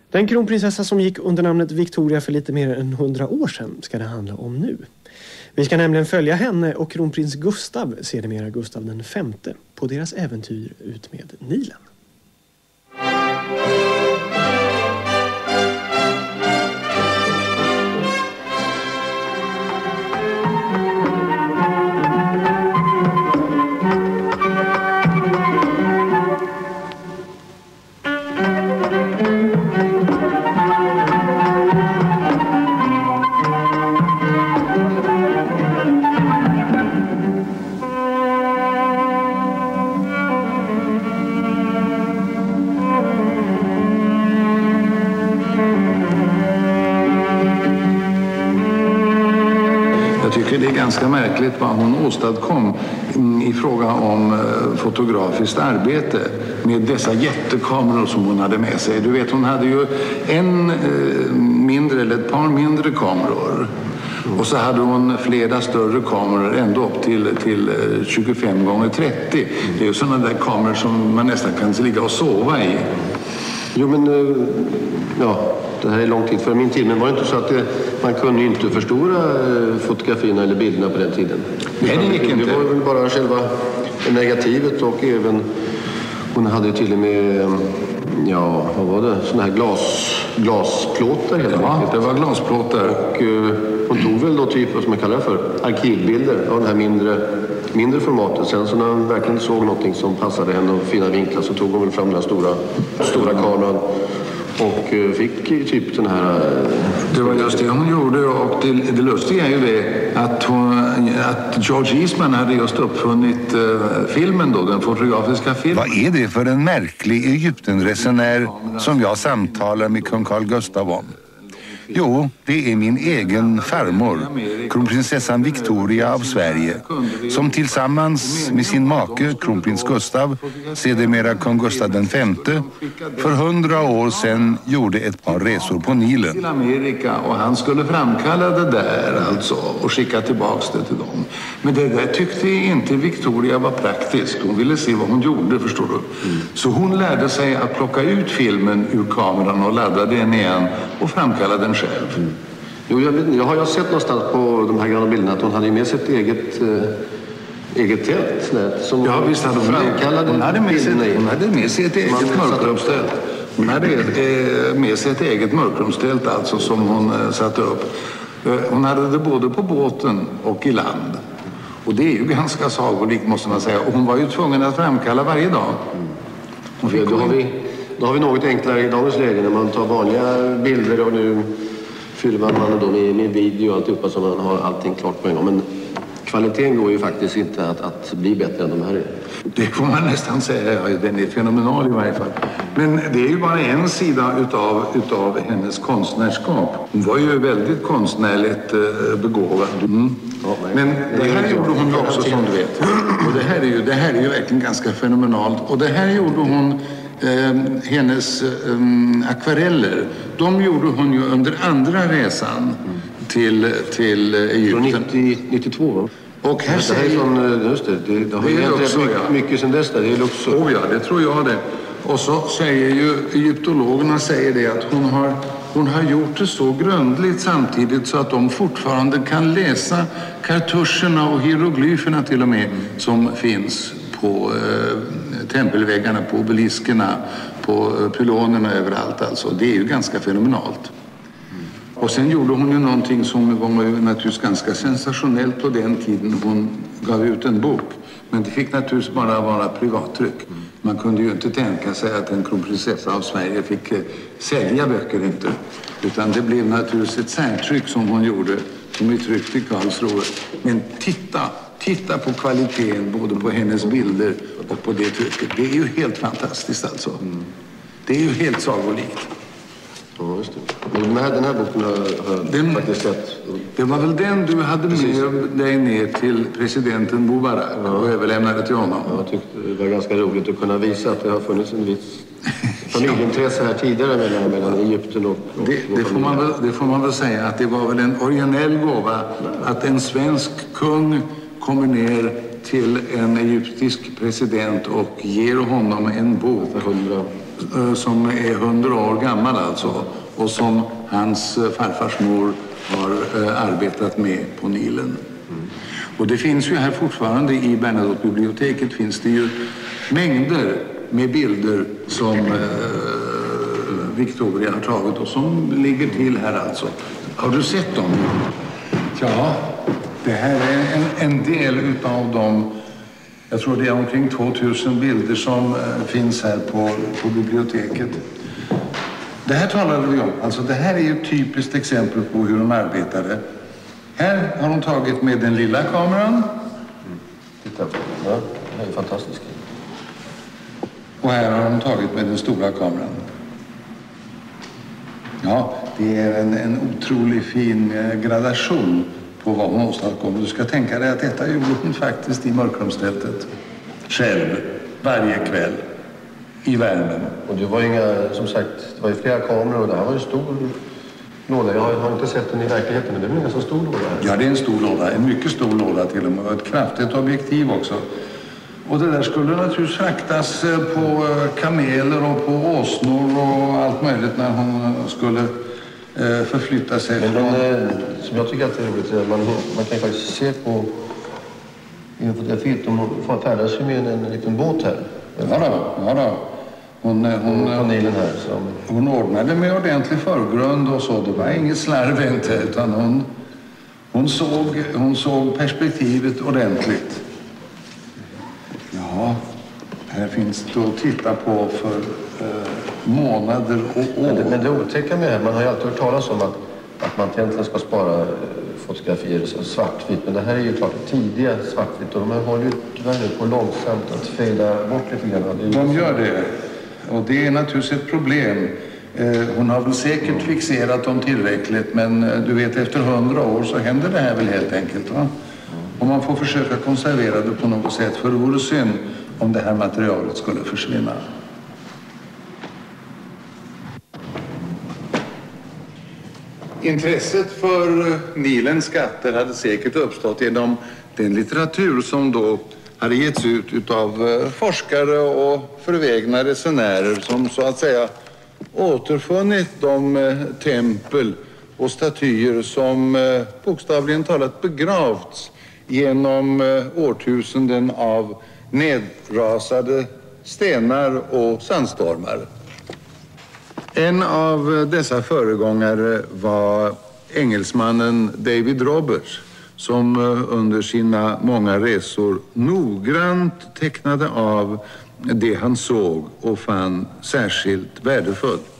Den kronprinsessa som gick under namnet Victoria för lite mer än 100 år sedan ska det handla om nu. Vi ska nämligen följa henne och kronprins Gustav, sedermera Gustav den V, på deras äventyr ut med Nilen. Det är ganska märkligt vad hon åstadkom i fråga om fotografiskt arbete med dessa jättekameror som hon hade med sig. Du vet, hon hade ju ett par mindre kameror. Och så hade hon flera större kameror ända upp till 25x30. Det är ju sådana där kameror som man nästan kan ligga och sova i. Jo, men ja, det här är lång tid före min tid, men var det inte så att man kunde inte förstora fotografierna eller bilderna på den tiden? Nej, det gick inte. Det var väl bara själva negativet, och även hon hade till och med, ja, vad var det? Såna här glasplåtar helt enkelt. Ja, det var glasplåtar. Och hon tog väl då typ, vad som man kallar det för, arkivbilder av det här mindre formatet. Sen så när hon verkligen såg någonting som passade henne och fina vinklar, så tog hon väl fram den stora kameran och fick typ den här... Det var just det hon gjorde, och det lustiga är ju det att George Eastman hade just uppfunnit filmen då, den fotografiska filmen. Vad är det för en märklig Egyptenresenär som jag samtalar med kung Carl Gustaf om? Jo, det är min egen farmor, kronprinsessan Victoria av Sverige, som tillsammans med sin make, kronprins Gustav, sedermera kung Gustav den V, för 100 år sedan gjorde ett par resor på Nilen. Till Amerika, och han skulle framkalla det där alltså och skicka tillbaks det till dem. Men det där tyckte inte Victoria var praktiskt. Hon ville se vad hon gjorde, förstår du. Så hon lärde sig att plocka ut filmen ur kameran och ladda den igen och framkalla den själv. Jo, jag har sett någonstans på de här gamla bilderna att hon hade med sig ett eget tält. Som ja, visst hade hon framkallade. Hon hade med sig ett eget mörkrumstält. Hon hade med sig ett eget mörkrumstält alltså, som hon satte upp. Hon hade det både på båten och i land. Och det är ju ganska sagolikt, måste man säga. Och hon var ju tvungen att framkalla varje dag. Då har vi något enklare i dagens läge när man tar vanliga bilder, och nu fyller man då med video och alltihopa, så man har allting klart på en gång. Men kvaliteten går ju faktiskt inte att bli bättre än de här är. Det får man nästan säga, ja, den är fenomenal i varje fall. Men det är ju bara en sida utav hennes konstnärskap. Hon var ju väldigt konstnärligt begåvad. Ja, men det här gjorde hon ju också, som du vet. Och det här är ju verkligen ganska fenomenalt. Och det här gjorde hon... hennes akvareller, de gjorde hon ju under andra resan till Egypten. Från 92, va? Och här säger... Det har hänt mycket sedan dess där, det är Luxor. Oh ja, det tror jag det. Och så säger ju egyptologerna det att hon har gjort det så grundligt samtidigt så att de fortfarande kan läsa kartuscherna och hieroglyferna till och med som finns på tempelväggarna, på obeliskerna, på pylonerna överallt alltså. Det är ju ganska fenomenalt. Och sen gjorde hon ju någonting som var ju naturligtvis ganska sensationellt på den tiden hon gav ut en bok. Men det fick naturligtvis bara vara privattryck. Man kunde ju inte tänka sig att en kronprinsessa av Sverige fick sälja böcker inte. Utan det blev naturligtvis ett särtryck som hon gjorde, som är tryckt i Karlsruhe. Men titta på kvaliteten både på hennes bilder och på det trycket. Det är ju helt fantastiskt alltså. Det är ju helt sagolikt. Ja, just det. Men den här boken har jag faktiskt sett. Det var väl den du hade med dig ner till presidenten Mubarak och överlämnade till honom? Ja, jag tyckte det var ganska roligt att kunna visa att det har funnits en viss familjeintresse här tidigare mellan Egypten och det får man väl säga att det var väl en originell gåva att en svensk kung kommer ner till en egyptisk president och ger honom en bok som är 100 år gammal alltså, och som hans farfars mor har arbetat med på Nilen. Och det finns ju här fortfarande i Bernadotte-biblioteket finns det ju mängder med bilder som Victoria har tagit och som ligger till här alltså. Har du sett dem? Ja, det här är en del utav dem. Jag tror det är omkring 2000 bilder som finns här på biblioteket. Det här talade vi om. Alltså det här är ju ett typiskt exempel på hur de arbetade. Här har de tagit med den lilla kameran. Titta på den. Ja, det är fantastiskt. Och här har de tagit med den stora kameran. Ja, det är en otroligt fin gradation på vad hon åstadkom. Du ska tänka dig att detta gjorde hon faktiskt i mörkrumstältet. Själv, varje kväll. I värmen. Och det var inga, som sagt, det var ju flera kameror och det här var ju stor låda. Jag har inte sett den i verkligheten, men det är en så stor låda här. Ja, det är en stor låda. En mycket stor låda till och med. Och ett kraftigt objektiv också. Och det där skulle naturligtvis fraktas på kameler och på åsnor och allt möjligt när hon skulle förflytta sig. Men som jag tycker att det är roligt, man kan ju faktiskt se på i fotografiet, de färdas ju med en liten båt här. Ja då. Hon ordnade med ordentlig förgrund och så. Det var inget slarv inte, utan hon såg perspektivet ordentligt. Ja, här finns det att titta på för månader och år. Men det otäcka med det här, man har ju alltid hört talas om att man egentligen ska spara fotografier svartvitt. Men det här är ju klart tidiga svartvitt och de här håller ju tyvärr på långsamt att fejda bort lite grann. De gör det. Och det är naturligtvis ett problem. Hon har väl säkert fixerat dem tillräckligt, men du vet, efter 100 år så händer det här väl helt enkelt, va? Och man får försöka konservera det på något sätt, för det vore synd om det här materialet skulle försvinna. Intresset för Nilens skatter hade säkert uppstått genom den litteratur som då hade getts ut av forskare och förvägna resenärer som så att säga återfunnit de tempel och statyer som bokstavligen talat begravts genom årtusenden av nedrasade stenar och sandstormar. En av dessa föregångare var engelsmannen David Roberts, som under sina många resor noggrant tecknade av det han såg och fann särskilt värdefullt.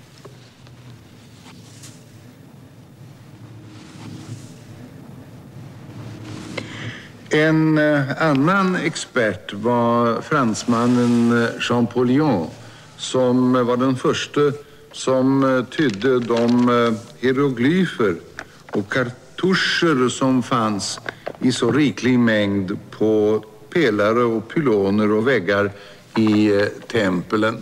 En annan expert var fransmannen Jean Paullion, som var den första som tydde de hieroglyfer och kartuscher som fanns i så riklig mängd på pelare och pyloner och väggar i templen.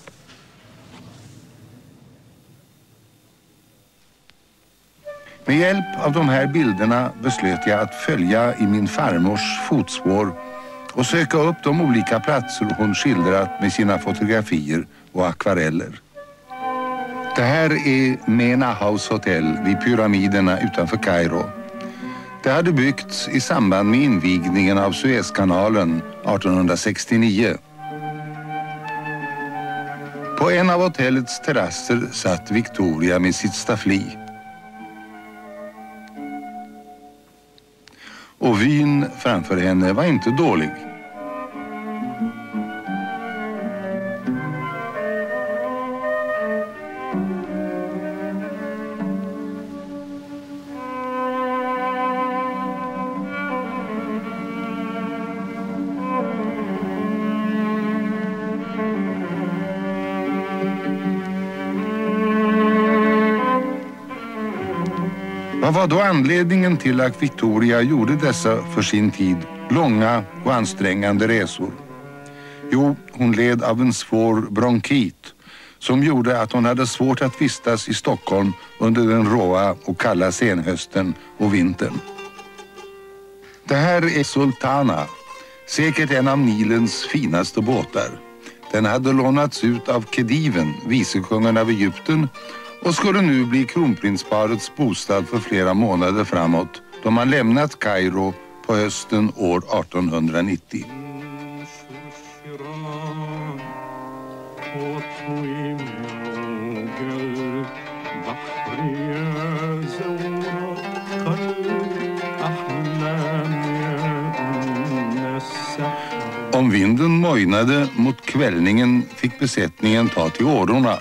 Med hjälp av de här bilderna beslöt jag att följa i min farmors fotspår och söka upp de olika platser hon skildrat med sina fotografier och akvareller. Det här är Mena House Hotel vid pyramiderna utanför Kairo. Det hade byggts i samband med invigningen av Suezkanalen 1869. På en av hotellets terrasser satt Victoria med sitt staffli. Och vyn framför henne var inte dålig. Vad var då anledningen till att Victoria gjorde dessa för sin tid långa och ansträngande resor? Jo, hon led av en svår bronkit som gjorde att hon hade svårt att vistas i Stockholm under den råa och kalla senhösten och vintern. Det här är Sultana, säkert en av Nilens finaste båtar. Den hade lånats ut av Khediven, vicekungen av Egypten, och skulle nu bli kronprinsparets bostad för flera månader framåt, då man lämnat Kairo på hösten år 1890. Om vinden mojnade mot kvällningen fick besättningen ta till årorna.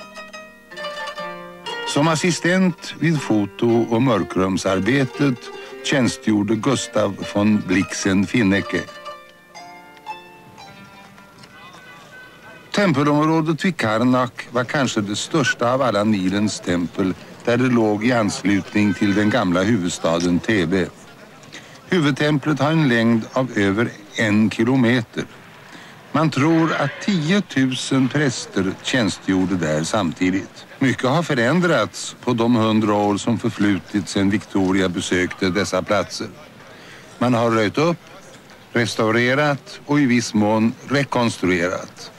Som assistent vid foto- och mörkrumsarbetet tjänstgjorde Gustav von Blixen-Finecke. Tempelområdet vid Karnak var kanske det största av alla Nilens tempel, där det låg i anslutning till den gamla huvudstaden Thebe. Huvudtemplet har en längd av över 1 kilometer. Man tror att 10 000 präster tjänstgjorde där samtidigt. Mycket har förändrats på de 100 år som förflutit sedan Victoria besökte dessa platser. Man har röjt upp, restaurerat och i viss mån rekonstruerat.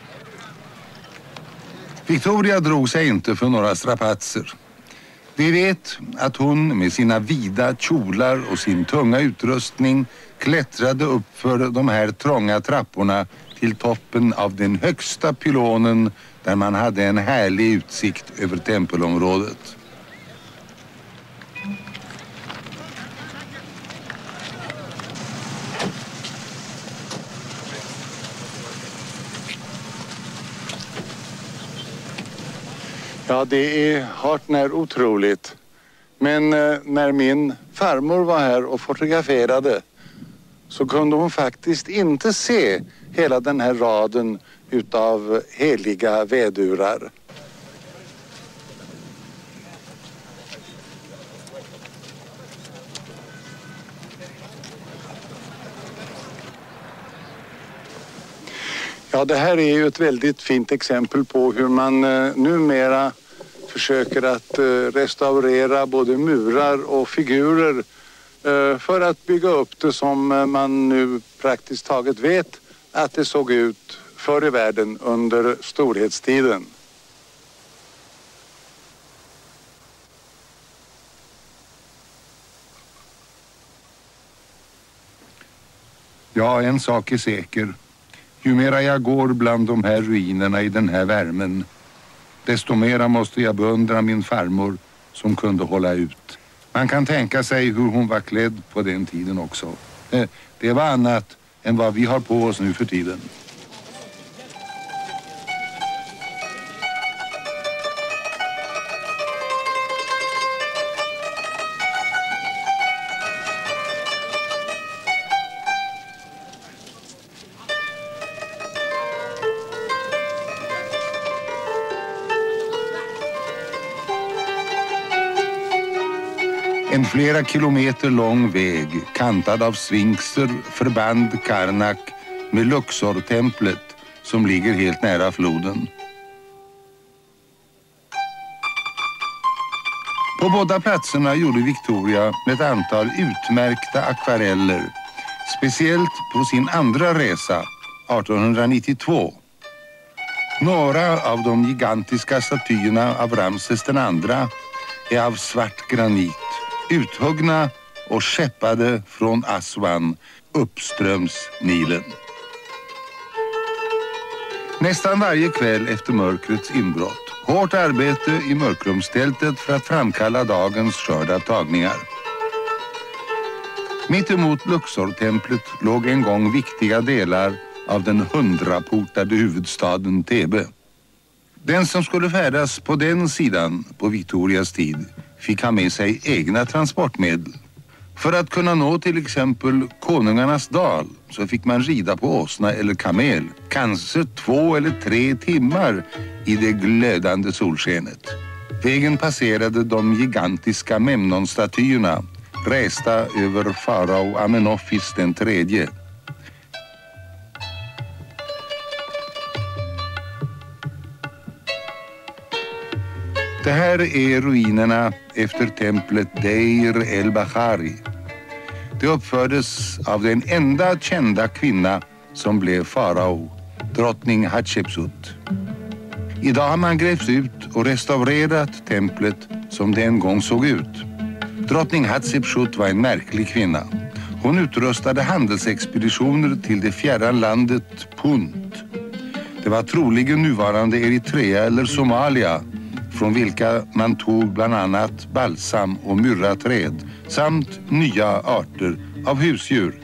Victoria drog sig inte för några strapatser. Vi vet att hon med sina vida kjolar och sin tunga utrustning klättrade upp för de här trånga trapporna till toppen av den högsta pylonen, där man hade en härlig utsikt över tempelområdet. Ja, det är hart när otroligt. Men när min farmor var här och fotograferade så kunde hon faktiskt inte se hela den här raden utav heliga vädurar. Ja, det här är ju ett väldigt fint exempel på hur man numera försöker att restaurera både murar och figurer för att bygga upp det som man nu praktiskt taget vet att det såg ut förr i världen under storhetstiden. Ja, en sak är säker. Ju mera jag går bland de här ruinerna i den här värmen, desto mera måste jag beundra min farmor som kunde hålla ut. Man kan tänka sig hur hon var klädd på den tiden också. Det var annat än vad vi har på oss nu för tiden. En flera kilometer lång väg, kantad av sfinxer, förband Karnak med Luxor-templet som ligger helt nära floden. På båda platserna gjorde Victoria ett antal utmärkta akvareller, speciellt på sin andra resa, 1892. Några av de gigantiska statyerna av Ramses den andra är av svart granit, uthuggna och skeppade från Aswan uppströms Nilen. Nästan varje kväll efter mörkrets inbrott, hårt arbete i mörkrumstältet för att framkalla dagens skörd av tagningar. Mitt emot Luxor-templet låg en gång viktiga delar av den 100-portade huvudstaden Thebe. Den som skulle färdas på den sidan på Victorias tid fick ha med sig egna transportmedel. För att kunna nå till exempel Konungarnas dal så fick man rida på åsna eller kamel, kanske 2 eller 3 timmar i det glödande solskenet. Vägen passerade de gigantiska Memnon-statyerna, resta över farao Amenofis den tredje. Det här är ruinerna efter templet Deir el-Bahari. Det uppfördes av den enda kända kvinna som blev farao, drottning Hatshepsut. Idag har man grävt ut och restaurerat templet som det en gång såg ut. Drottning Hatshepsut var en märklig kvinna. Hon utrustade handelsexpeditioner till det fjärran landet Punt. Det var troligen nuvarande Eritrea eller Somalia, från vilka man tog bland annat balsam och myrraträd samt nya arter av husdjur.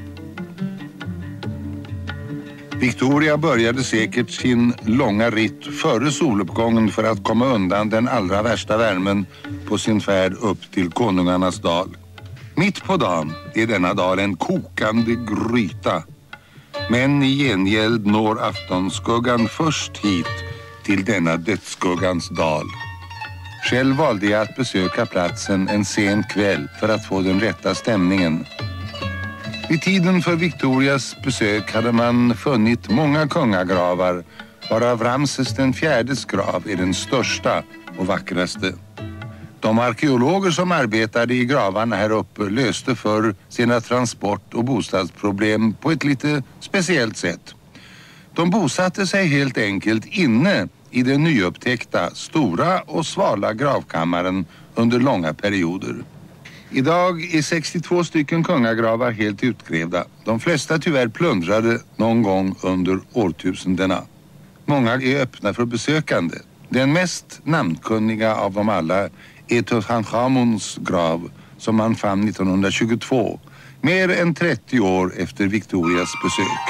Victoria började säkert sin långa ritt före soluppgången för att komma undan den allra värsta värmen på sin färd upp till konungarnas dal. Mitt på dagen är denna dal en kokande gryta. Men i gengäld når aftonskuggan först hit till denna dödsskuggans dal. Själv valde jag att besöka platsen en sen kväll för att få den rätta stämningen. Vid tiden för Victorias besök hade man funnit många kungagravar, varav Ramses den fjärdes grav är den största och vackraste. De arkeologer som arbetade i gravarna här uppe löste för sina transport- och bostadsproblem på ett lite speciellt sätt. De bosatte sig helt enkelt inne i den nyupptäckta stora och svala gravkammaren under långa perioder. Idag är 62 stycken kungagravar helt utgrävda. De flesta tyvärr plundrade någon gång under årtusendena. Många är öppna för besökande. Den mest namnkunniga av dem alla är Tutankhamons grav som man fann 1922, mer än 30 år efter Victorias besök.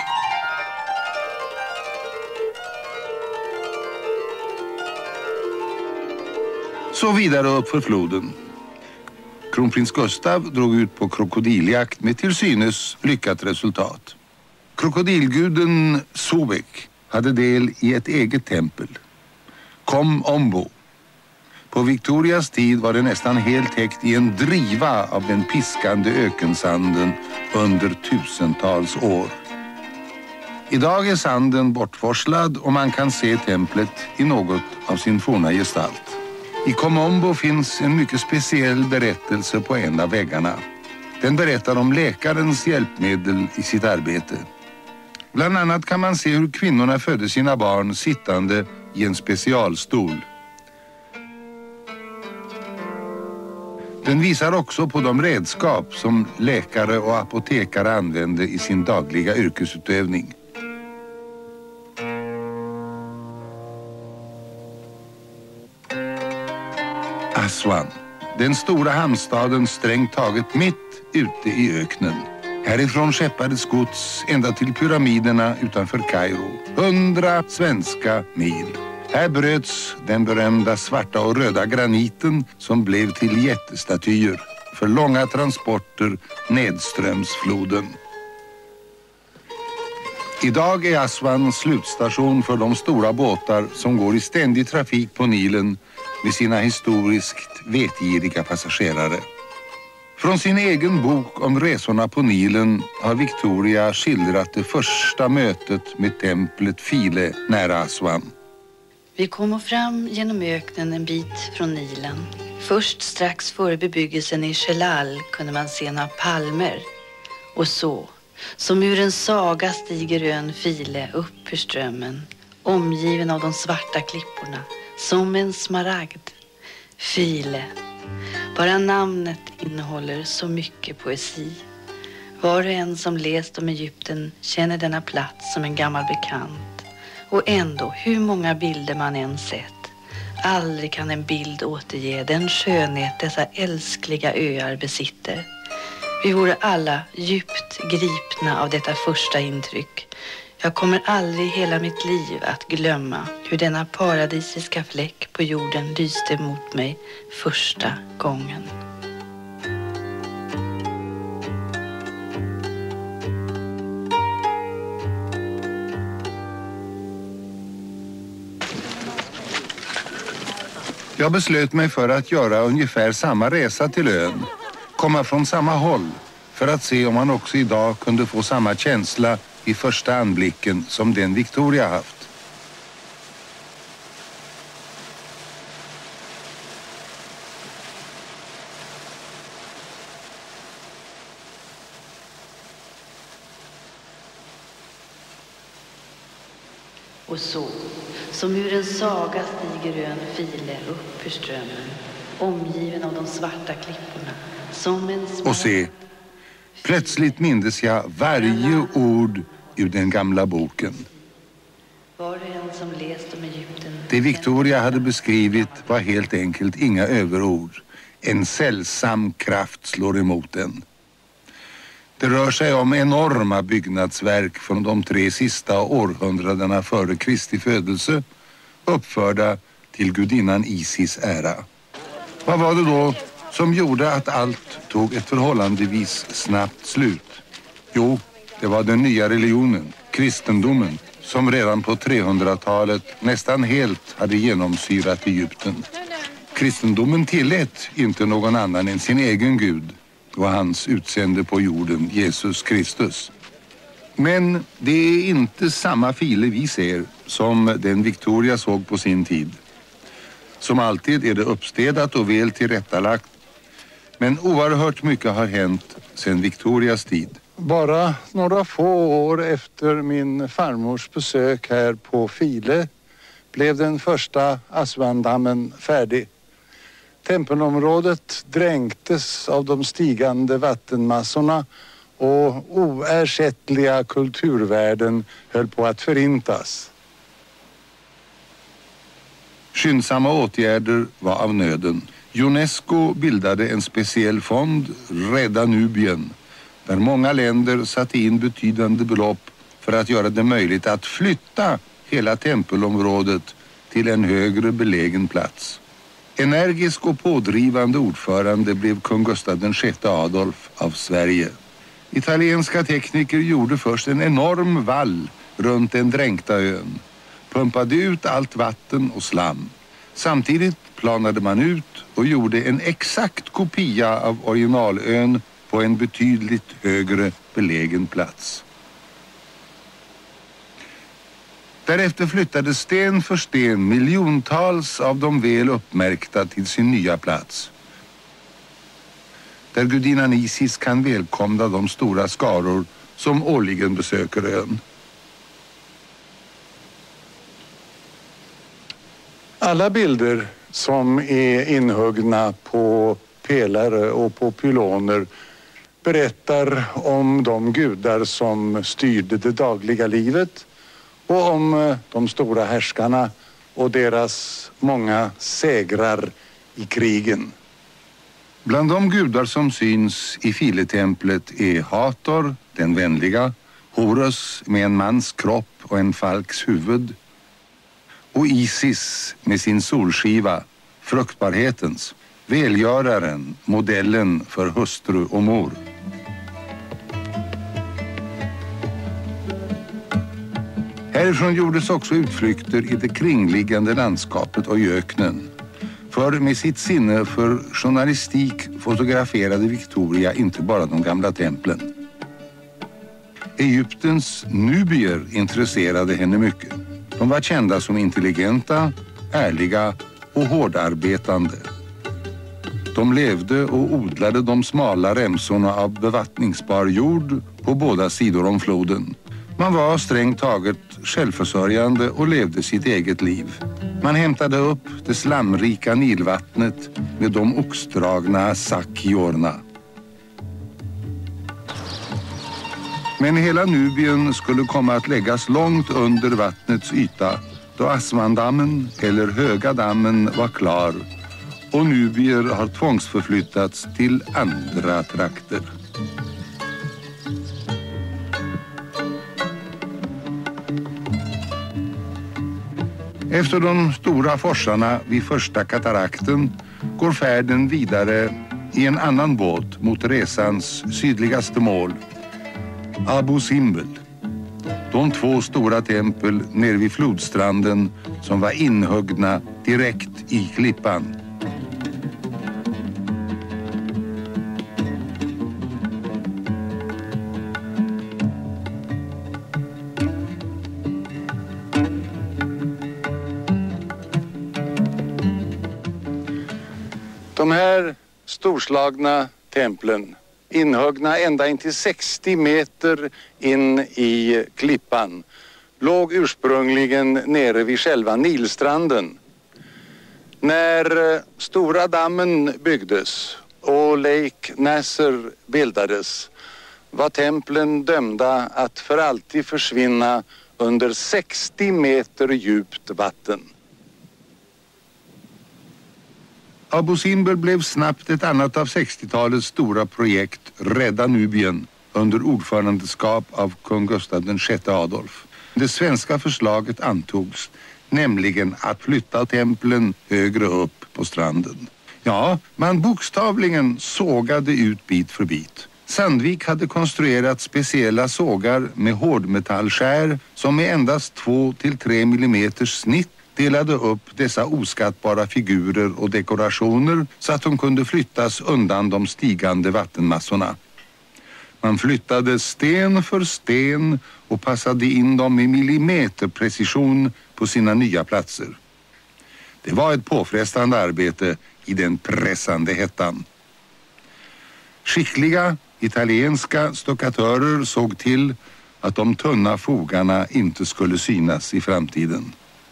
Så vidare upp för floden. Kronprins Gustav drog ut på krokodiljakt med till synes lyckat resultat. Krokodilguden Sobek hade del i ett eget tempel, Kom Ombo. På Victorias tid var det nästan helt täckt i en driva av den piskande ökensanden under tusentals år. Idag är sanden bortforslad och man kan se templet i något av sin forna gestalt. I Komombo finns en mycket speciell berättelse på en av väggarna. Den berättar om läkarens hjälpmedel i sitt arbete. Bland annat kan man se hur kvinnorna födde sina barn sittande i en specialstol. Den visar också på de redskap som läkare och apotekare använde i sin dagliga yrkesutövning. Aswan, den stora hamnstaden strängt taget mitt ute i öknen. Härifrån skeppades gods ända till pyramiderna utanför Kairo. 100 svenska mil. Här bröts den berömda svarta och röda graniten som blev till jättestatyer för långa transporter nedströms floden. Idag är Aswan slutstation för de stora båtar som går i ständig trafik på Nilen med sina historiskt vetgiriga passagerare. Från sin egen bok om resorna på Nilen har Victoria skildrat det första mötet med templet File nära Aswan. Vi kommer fram genom öknen en bit från Nilen. Först strax före bebyggelsen i Shelal kunde man se några palmer. Och så, som ur en saga stiger ön File upp ur strömmen, omgiven av de svarta klipporna, som en smaragd. File. Bara namnet innehåller så mycket poesi. Var och en som läst om Egypten känner denna plats som en gammal bekant. Och ändå, hur många bilder man än sett, aldrig kan en bild återge den skönhet dessa älskliga öar besitter. Vi vore alla djupt gripna av detta första intryck. Jag kommer aldrig i hela mitt liv att glömma hur denna paradisiska fläck på jorden lyste mot mig första gången. Jag beslöt mig för att göra ungefär samma resa till ön. Komma från samma håll för att se om man också idag kunde få samma känsla i första anblicken som den Victoria haft. Och så, som ur en saga stiger ön File upp för strömmen, omgiven av de svarta klipporna, som en Och se, plötsligt mindes jag varje ord ur den gamla boken. Var och en som läst om Egypten. Det Victoria hade beskrivit var helt enkelt inga överord. En sällsam kraft slår emot den. Det rör sig om enorma byggnadsverk från de 3 sista århundradena före Kristi födelse, uppförda till gudinnan Isis ära. Vad var det då som gjorde att allt tog ett förhållandevis snabbt slut? Jo, det var den nya religionen, kristendomen, som redan på 300-talet nästan helt hade genomsyrat Egypten. Kristendomen tillät inte någon annan än sin egen Gud och hans utsände på jorden, Jesus Kristus. Men det är inte samma File vi ser som den Victoria såg på sin tid. Som alltid är det uppstädat och väl tillrättalagt, men oerhört mycket har hänt sedan Victorias tid. Bara några få år efter min farmors besök här på File blev den första Aswandammen färdig. Tempelområdet dränktes av de stigande vattenmassorna och oersättliga kulturvärden höll på att förintas. Skyndsamma åtgärder var av nöden. UNESCO bildade en speciell fond, Rädda Nubien, där många länder satte in betydande belopp för att göra det möjligt att flytta hela tempelområdet till en högre belägen plats. Energisk och pådrivande ordförande blev kung Gustav VI Adolf av Sverige. Italienska tekniker gjorde först en enorm vall runt den dränkta ön, pumpade ut allt vatten och slam. Samtidigt planade man ut och gjorde en exakt kopia av originalön på en betydligt högre belägen plats. Därefter flyttade sten för sten miljontals av de väl uppmärkta till sin nya plats, där gudinnan Isis kan välkomna de stora skaror som årligen besöker ön. Alla bilder som är inhuggna på pelare och på pyloner berättar om de gudar som styrde det dagliga livet och om de stora härskarna och deras många segrar i krigen. Bland de gudar som syns i Filetemplet är Hathor, den vänliga, Horus med en mans kropp och en falks huvud, och Isis med sin solskiva, fruktbarhetens, välgöraren, modellen för hustru och mor. Härifrån gjordes också utflykter i det kringliggande landskapet och i öknen. För med sitt sinne för journalistik fotograferade Victoria inte bara de gamla templen. Egyptens nubier intresserade henne mycket. De var kända som intelligenta, ärliga och hårdarbetande. De levde och odlade de smala remsorna av bevattningsbar jord på båda sidor om floden. Man var strängt taget självförsörjande och levde sitt eget liv. Man hämtade upp det slamrika Nilvattnet med de oxdragna Sakiorna. Men hela Nubien skulle komma att läggas långt under vattnets yta då Aswandammen eller Höga dammen var klar och nubier har tvångsförflyttats till andra trakter. Efter de stora forsarna vid första katarakten går färden vidare i en annan båt mot resans sydligaste mål, Abu Simbel. De 2 stora tempel nere vid flodstranden som var inhuggna direkt i klippan. De här storslagna templen, inhuggna ända in till 60 meter in i klippan, låg ursprungligen nere vid själva Nilstranden. När Stora dammen byggdes och Lake Nasser bildades var templen dömda att för alltid försvinna under 60 meter djupt vatten. Abu Simbel blev snabbt ett annat av 60-talets stora projekt, Rädda Nubien, under ordförandeskap av kung Gustav VI Adolf. Det svenska förslaget antogs, nämligen att flytta templen högre upp på stranden. Ja, man bokstavligen sågade ut bit för bit. Sandvik hade konstruerat speciella sågar med hårdmetallskär som med endast 2-3 millimeters snitt delade upp dessa oskattbara figurer och dekorationer så att de kunde flyttas undan de stigande vattenmassorna. Man flyttade sten för sten och passade in dem med millimeterprecision på sina nya platser. Det var ett påfrestande arbete i den pressande hettan. Skickliga italienska stuckatörer såg till att de tunna fogarna inte skulle synas i framtiden.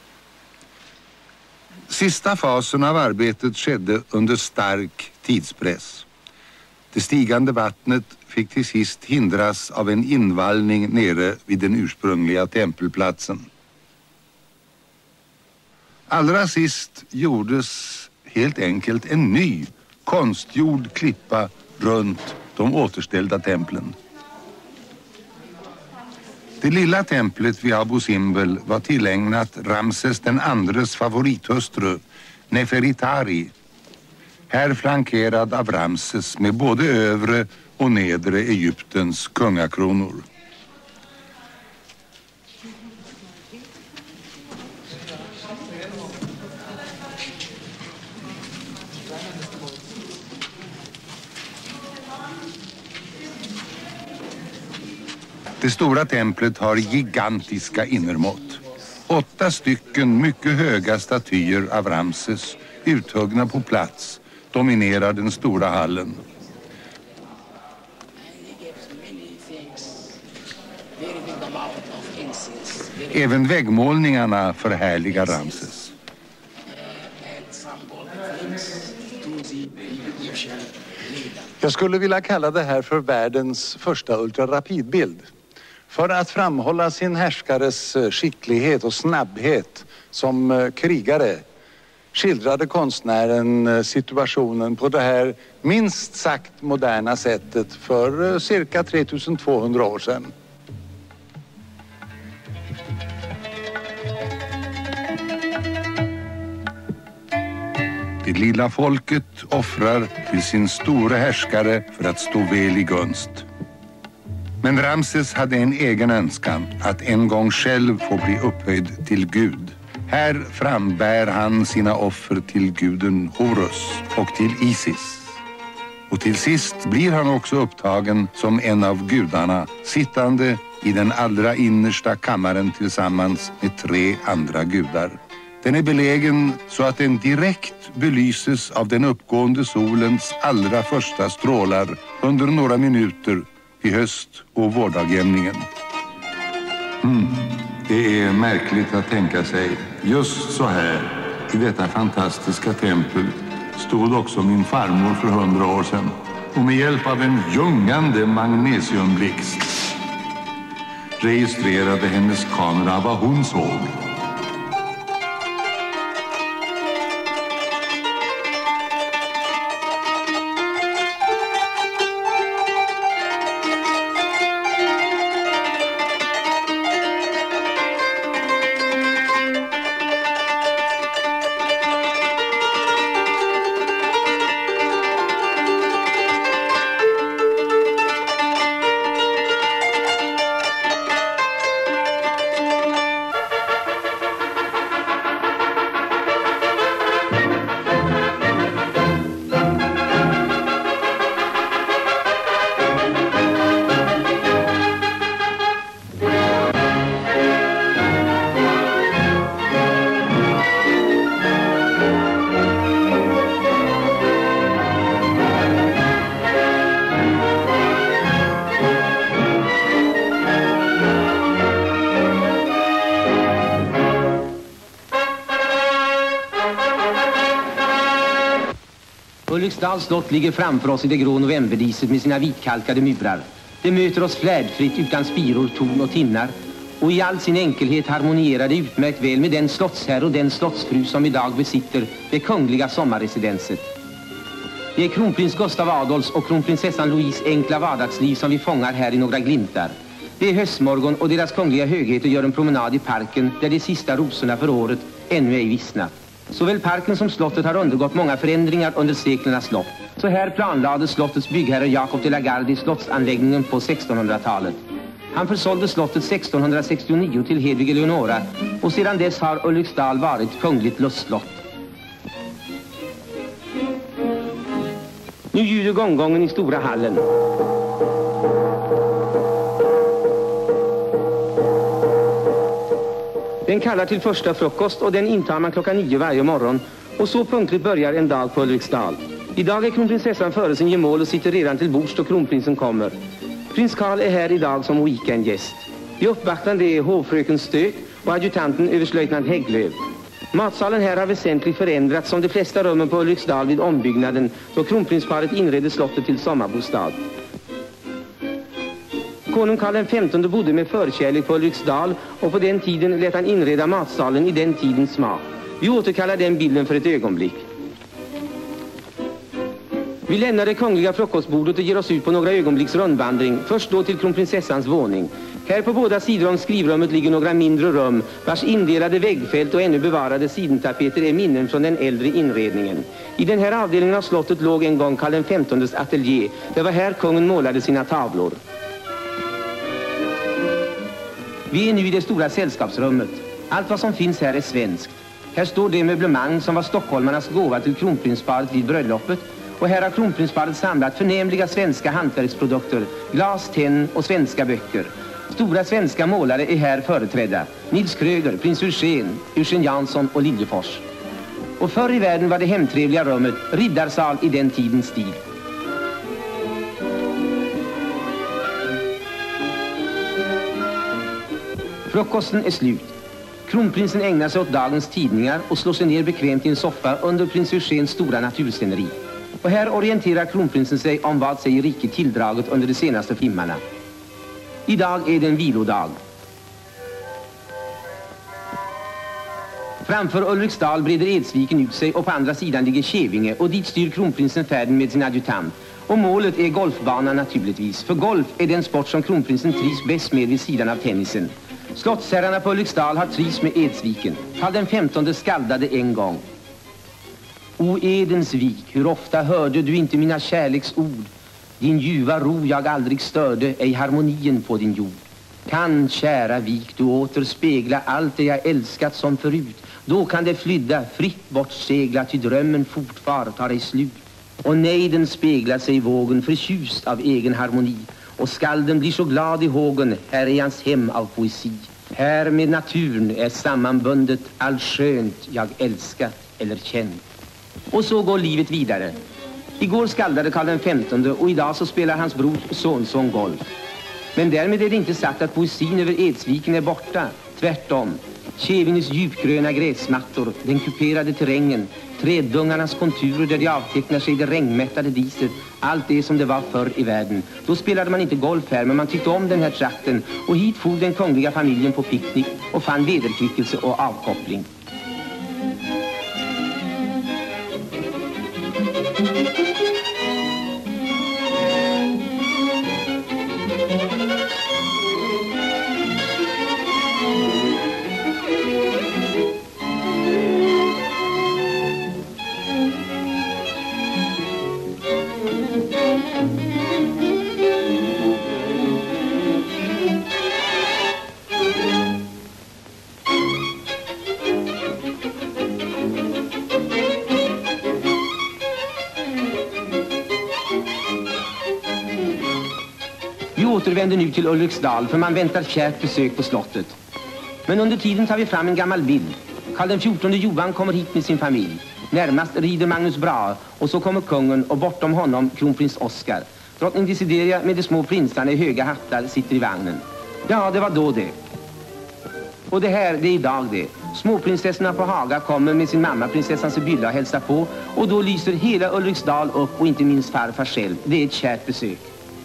Sista fasen av arbetet skedde under stark tidspress. Det stigande vattnet fick till sist hindras av en invallning nere vid den ursprungliga tempelplatsen. Allra sist gjordes helt enkelt en ny konstgjord klippa runt de återställda templen. Det lilla templet vid Abu Simbel var tillägnat Ramses den andres favorithustru, Neferitari, här flankerad av Ramses med både övre och nedre Egyptens kungakronor. Det stora templet har gigantiska innermått. 8 stycken mycket höga statyer av Ramses, uthuggna på plats, dominerar den stora hallen. Även väggmålningarna förhärligar Ramses. Jag skulle vilja kalla det här för världens första ultrarapidbild. För att framhålla sin härskares skicklighet och snabbhet som krigare skildrade konstnären situationen på det här minst sagt moderna sättet för cirka 3200 år sedan. Det lilla folket offrar till sin stora härskare för att stå väl i gunst. Men Ramses hade en egen önskan att en gång själv få bli upphöjd till Gud. Här frambär han sina offer till guden Horus och till Isis. Och till sist blir han också upptagen som en av gudarna, sittande i den allra innersta kammaren tillsammans med 3 andra gudar. Den är belägen så att den direkt belyses av den uppgående solens allra första strålar under några minuter i höst- och vårdagjämningen. Det är märkligt att tänka sig. Just så här, i detta fantastiska tempel, stod också min farmor för 100 år sedan. Och med hjälp av en ljungande magnesiumblixt registrerade hennes kamera vad hon såg. Ulriksdals slott ligger framför oss i det grå novemberdiset med sina vitkalkade murar. Det möter oss flärdfritt utan spiror, torn och tinnar. Och i all sin enkelhet harmonierar det utmärkt väl med den slottsherre och den slottsfru som idag besitter det kungliga sommarresidenset. Det är kronprins Gustav Adolfs och kronprinsessan Louise enkla vardagsliv som vi fångar här i några glimtar. Det är höstmorgon och deras kungliga högheter gör en promenad i parken där de sista rosorna för året ännu ej vissnat. Såväl parken som slottet har undergått många förändringar under seklernas lopp. Så här planlade slottets byggherre Jacob de la Gardie slottsanläggningen på 1600-talet. Han försålde slottet 1669 till Hedvig Eleonora och sedan dess har Ulriksdal varit kungligt lustslott. Nu ljuder gonggongen i stora hallen. Den kallar till första frukost och den intar man 9 varje morgon. Och så punktligt börjar en dag på Ulriksdal. Idag är kronprinsessan före sin gemål och sitter redan till bords då kronprinsen kommer. Prins Carl är här idag som weekendgäst. I uppvaktande är hovfröken Stök och adjutanten överstlöjtnant Hägglöf. Matsalen här har väsentligt förändrats som de flesta rummen på Ulriksdal vid ombyggnaden då kronprinsparet inredde slottet till sommarbostad. Konung Karl XV bodde med förkärlek på Ulriksdal och på den tiden lät han inreda matsalen i den tidens smak. Vi återkallar den bilden för ett ögonblick. Vi lämnar det kungliga frukostbordet och ger oss ut på några ögonblicks rundvandring. Först då till kronprinsessans våning. Här på båda sidor om skrivrummet ligger några mindre rum vars indelade väggfält och ännu bevarade sidentapeter är minnen från den äldre inredningen. I den här avdelningen av slottet låg en gång Karl XV:s ateljé. Det var här kungen målade sina tavlor. Vi är nu i det stora sällskapsrummet. Allt vad som finns här är svenskt. Här står det möblemang som var stockholmarnas gåva till kronprinsparet vid bröllopet. Och här har kronprinsparet samlat förnämliga svenska hantverksprodukter, glas, tenn och svenska böcker. Stora svenska målare är här företrädda. Nils Kröger, prins Eugen Jansson och Liljefors. Och förr i världen var det hemtrevliga rummet riddarsal i den tidens stil. Frukosten är slut. Kronprinsen ägnar sig åt dagens tidningar och slår sig ner bekvämt i en soffa under prins Eugens stora natursceneri. Och här orienterar kronprinsen sig om vad sig i riket tilldraget under de senaste timmarna. Idag är det en vilodag. Framför Ulriksdal breder Edsviken ut sig och på andra sidan ligger Kävinge och dit styr kronprinsen färden med sin adjutant. Och målet är golfbanan naturligtvis, för golf är den sport som kronprinsen trivs bäst med vid sidan av tennisen. Slottsherrarna på Ulriksdal har trivs med Edsviken. Karl XV skaldade en gång: O Edensvik, hur ofta hörde du inte mina kärleksord? Din ljuva ro jag aldrig störde, ej harmonien på din jord. Kan, kära vik, du åter spegla allt det jag älskat som förut. Då kan det flydda, fritt bort segla, till drömmen fortfar tar ej slut. Och nejden speglar sig i vågen, förtjust av egen harmoni. Och skalden blir så glad i hågen, här är hans hem av poesi. Här med naturen är sammanbundet allt skönt jag älskat eller känt. Och så går livet vidare. Igår skaldade Karl XV och idag så spelar hans bror sonson golf. Men därmed är det inte sagt att poesin över Edsviken är borta. Tvärtom. Kävinges djupgröna gräsmattor, den kuperade terrängen, träddungarnas konturer där de avtecknar sig i det regnmättade diset. Allt det som det var förr i världen. Då spelade man inte golf här, men man tyckte om den här trakten. Och hit for den kungliga familjen på picknick och fann vederkvickelse och avkoppling. Vi återvänder nu till Ulriksdal för man väntar kärt besök på slottet. Men under tiden tar vi fram en gammal bild. Karl XIV Johan kommer hit med sin familj. Närmast rider Magnus Brahe och så kommer kungen och bortom honom kronprins Oscar. Drottning Desideria med de små prinsarna i höga hattar sitter i vagnen. Ja, det var då det. Och det här, det är idag det. Småprinsessorna på Haga kommer med sin mamma prinsessan Sibylla och hälsar på, och då lyser hela Ulriksdal upp, och inte minst farfar själv. Det är ett kärt besök.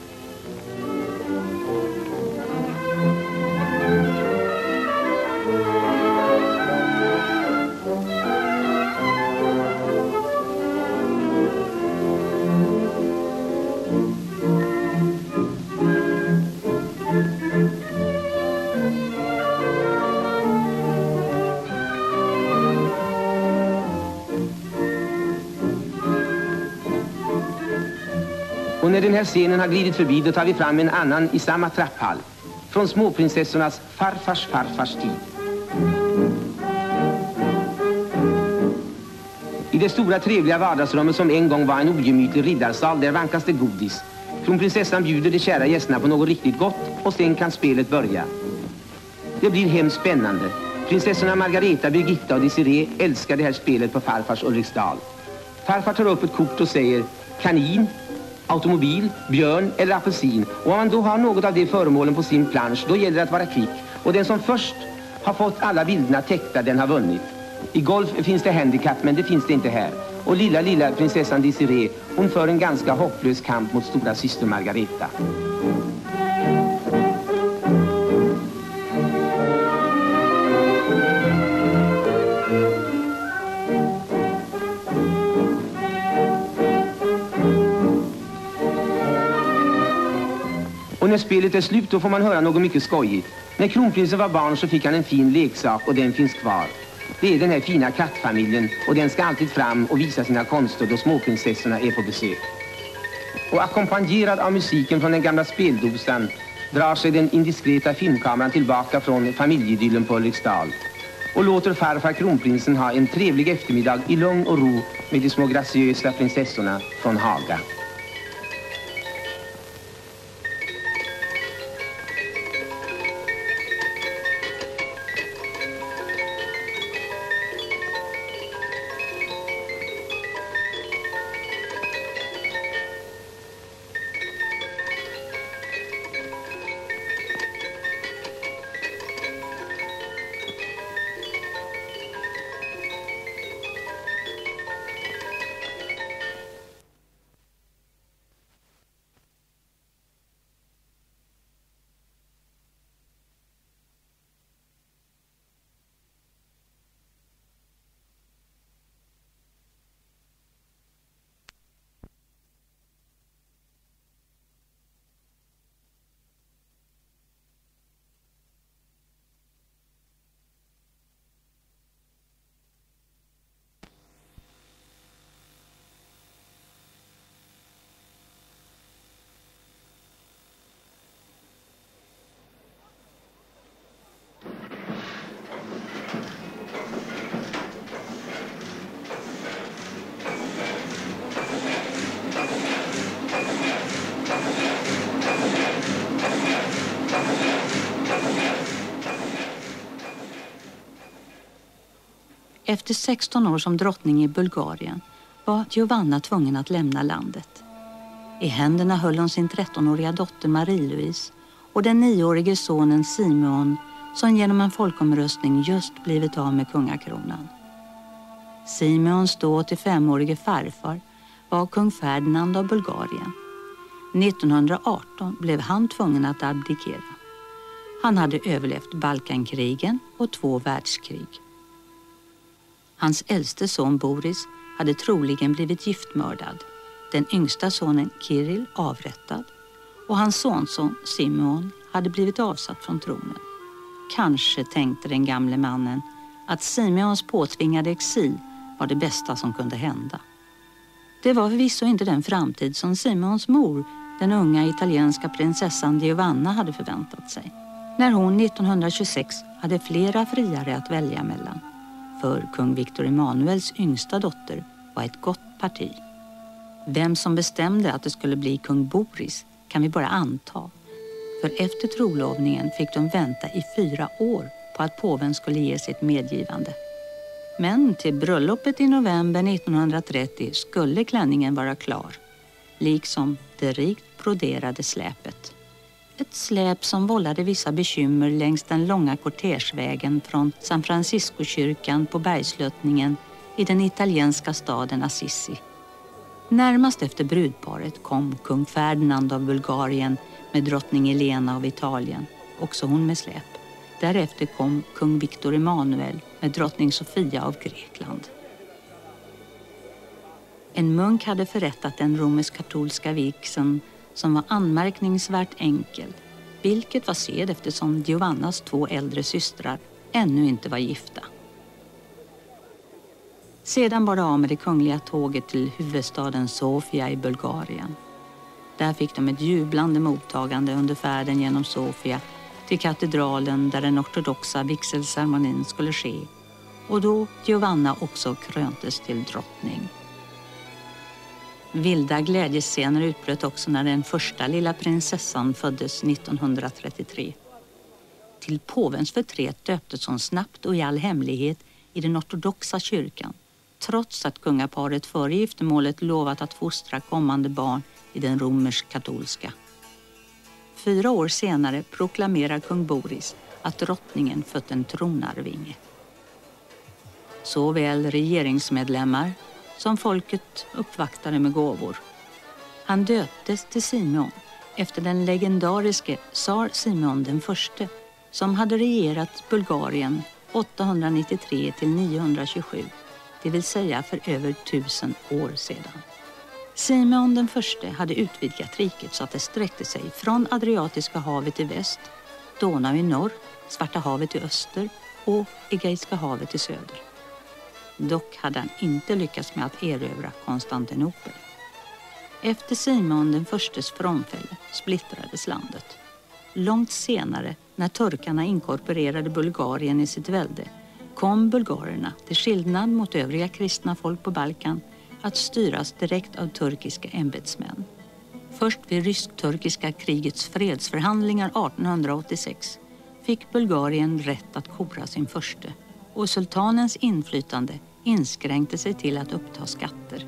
Och när den här scenen har glidit förbi, då tar vi fram en annan i samma trapphall. Från småprinsessornas farfars tid. I det stora trevliga vardagsrummet som en gång var en ogemytlig riddarsal, där vankas det godis. Kronprinsessan bjuder de kära gästerna på något riktigt gott, och sen kan spelet börja. Det blir hemskt spännande. Prinsessorna Margareta, Birgitta och Desiree älskar det här spelet på farfars Ulriksdal. Farfar tar upp ett kort och säger kanin, automobil, björn eller apelsin. Och om man då har något av de föremålen på sin plansch, då gäller det att vara kvick. Och den som först har fått alla bilderna täckta, den har vunnit. I golf finns det handikapp, men det finns det inte här. Och lilla prinsessan Desiree, hon för en ganska hopplös kamp mot stora syster Margareta. Och när spelet är slut, då får man höra något mycket skojigt. När kronprinsen var barn så fick han en fin leksak, och den finns kvar. Det är den här fina kattfamiljen, och den ska alltid fram och visa sina konster då småprinsessorna är på besök. Och ackompanjerad av musiken från den gamla speldosan drar sig den indiskreta filmkameran tillbaka från familjeidyllen på Ulriksdal och låter farfar kronprinsen ha en trevlig eftermiddag i lugn och ro med de små graciösa prinsessorna från Haga. Efter 16 år som drottning i Bulgarien var Giovanna tvungen att lämna landet. I händerna höll hon sin 13-åriga dotter Marie-Louise och den 9-årige sonen Simeon, som genom en folkomröstning just blivit av med kungakronan. Simeons då 85-årige farfar var kung Ferdinand av Bulgarien. 1918 blev han tvungen att abdikera. Han hade överlevt Balkankrigen och 2 världskrig. Hans äldste son Boris hade troligen blivit giftmördad, den yngsta sonen Kirill avrättad och hans sonson Simeon hade blivit avsatt från tronen. Kanske tänkte den gamle mannen att Simeons påtvingade exil var det bästa som kunde hända. Det var förvisso inte den framtid som Simeons mor, den unga italienska prinsessan Giovanna, hade förväntat sig, när hon 1926 hade flera friare att välja mellan. För kung Victor Emanuels yngsta dotter var ett gott parti. Vem som bestämde att det skulle bli kung Boris kan vi bara anta. För efter trolovningen fick de vänta i 4 år på att påven skulle ge sitt medgivande. Men till bröllopet i november 1930 skulle klänningen vara klar, liksom det rikt broderade släpet. Ett släp som vållade vissa bekymmer längs den långa kortegevägen från San Francisco-kyrkan på bergslötningen i den italienska staden Assisi. Närmast efter brudparet kom kung Ferdinand av Bulgarien med drottning Elena av Italien, också hon med släp. Därefter kom kung Viktor Emanuel med drottning Sofia av Grekland. En munk hade förrättat den romersk-katolska vigseln som var anmärkningsvärt enkel, vilket var sed eftersom Giovannas 2 äldre systrar ännu inte var gifta. Sedan bar det av med det kungliga tåget till huvudstaden Sofia i Bulgarien. Där fick de ett jublande mottagande under färden genom Sofia till katedralen där den ortodoxa vigselceremonin skulle ske, och då Giovanna också kröntes till drottning. Vilda glädjescener utbröt också när den första lilla prinsessan föddes 1933. Till påvens förtret döptes hon snabbt och i all hemlighet i den ortodoxa kyrkan, trots att kungaparet före giftermålet lovat att fostra kommande barn i den romersk-katolska. 4 år senare proklamerar kung Boris att drottningen fött en tronarvinge. Såväl regeringsmedlemmar som folket uppvaktade med gåvor. Han döptes till Simeon efter den legendariske tsar Simeon den förste som hade regerat Bulgarien 893 till 927, det vill säga för över 1000 år sedan. Simeon den förste hade utvidgat riket så att det sträckte sig från Adriatiska havet i väst, Donau i norr, Svarta havet i öster och Egeiska havet i söder. Dock hade han inte lyckats med att erövra Konstantinopel. Efter Simeon den förstes frånfälle splittrades landet. Långt senare, när turkarna inkorporerade Bulgarien i sitt välde, kom bulgarerna, till skillnad mot övriga kristna folk på Balkan, att styras direkt av turkiska ämbetsmän. Först vid rysk-turkiska krigets fredsförhandlingar 1886 fick Bulgarien rätt att kora sin furste, och sultanens inflytande inskränkte sig till att uppta skatter.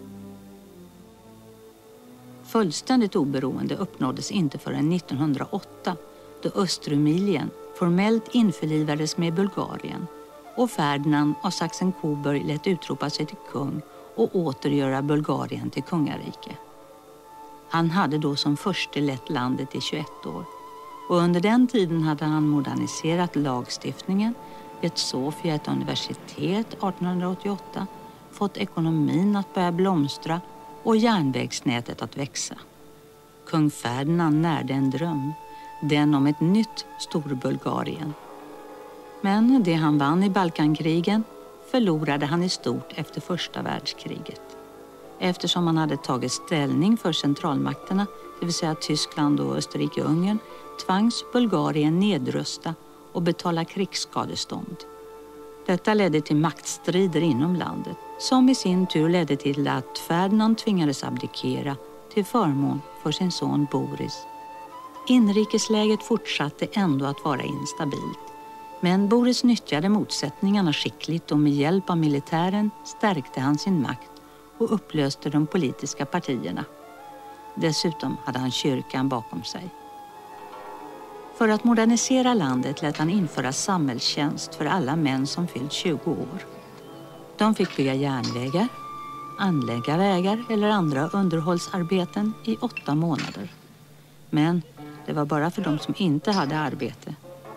Fullständigt oberoende uppnåddes inte förrän 1908, då Östrumilien formellt införlivades med Bulgarien och Ferdinand av Sachsen-Coburg lät utropa sig till kung och återgöra Bulgarien till kungarike. Han hade då som förste lett landet i 21 år, och under den tiden hade han moderniserat lagstiftningen, gett Sofia ett universitet 1888, fått ekonomin att börja blomstra och järnvägsnätet att växa. Kung Ferdinand närde en dröm, den om ett nytt Storbulgarien. Men det han vann i Balkankrigen förlorade han i stort efter första världskriget. Eftersom han hade tagit ställning för centralmakterna, det vill säga Tyskland och Österrike-Ungern, tvangs Bulgarien nedrösta och betala krigsskadestånd. Detta ledde till maktstrider inom landet, som i sin tur ledde till att Ferdinand tvingades abdikera till förmån för sin son Boris. Inrikesläget fortsatte ändå att vara instabilt, men Boris nyttjade motsättningarna skickligt och med hjälp av militären stärkte han sin makt och upplöste de politiska partierna. Dessutom hade han kyrkan bakom sig. För att modernisera landet lät han införa samhällstjänst för alla män som fyllt 20 år. De fick bygga järnvägar, anlägga vägar eller andra underhållsarbeten i 8 månader. Men det var bara för de som inte hade arbete.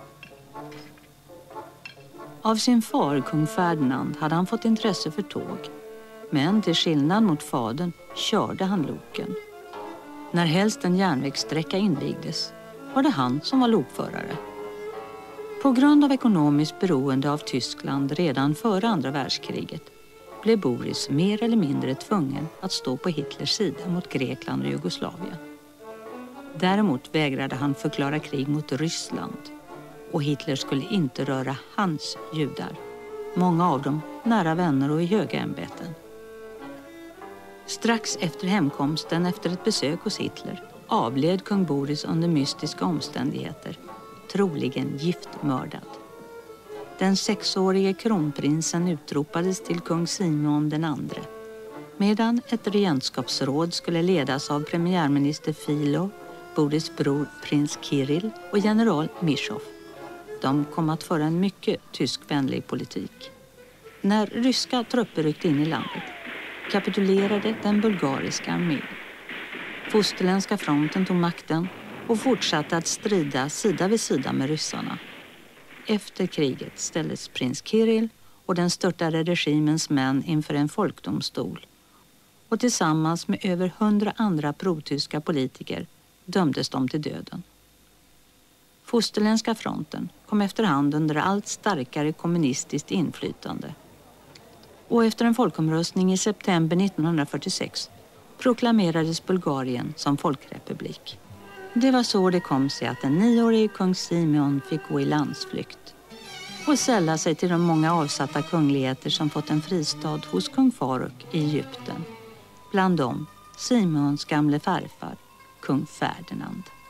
Av sin far, kung Ferdinand, hade han fått intresse för tåg. Men till skillnad mot fadern körde han loken. När helst en järnvägssträcka invigdes var det han som var lokförare. På grund av ekonomiskt beroende av Tyskland redan före andra världskriget blev Boris mer eller mindre tvungen att stå på Hitlers sida mot Grekland och Jugoslavien. Däremot vägrade han förklara krig mot Ryssland, och Hitler skulle inte röra hans judar, många av dem nära vänner och i höga ämbeten. Strax efter hemkomsten efter ett besök hos Hitler avled kung Boris under mystiska omständigheter, troligen giftmördad. Den 6-årige kronprinsen utropades till kung Simeon den andre, medan ett regentskapsråd skulle ledas av premiärminister Filov, Boris bror prins Kirill och general Mishov. De kom att föra en mycket tyskvänlig politik. När ryska trupper ryckte in i landet kapitulerade den bulgariska armén. Fosterländska fronten tog makten och fortsatte att strida sida vid sida med ryssarna. Efter kriget ställdes prins Kirill och den störtade regimens män inför en folkdomstol. Och tillsammans med över 100 andra protyska politiker dömdes de till döden. Fosterländska fronten kom efterhand under allt starkare kommunistiskt inflytande. Och efter en folkomröstning i september 1946 proklamerades Bulgarien som folkrepublik. Det var så det kom sig att den 9-årige kung Simeon fick gå i landsflykt och sälla sig till de många avsatta kungligheter som fått en fristad hos kung Faruk i Egypten. Bland dem Simeons gamle farfar, kung Ferdinand.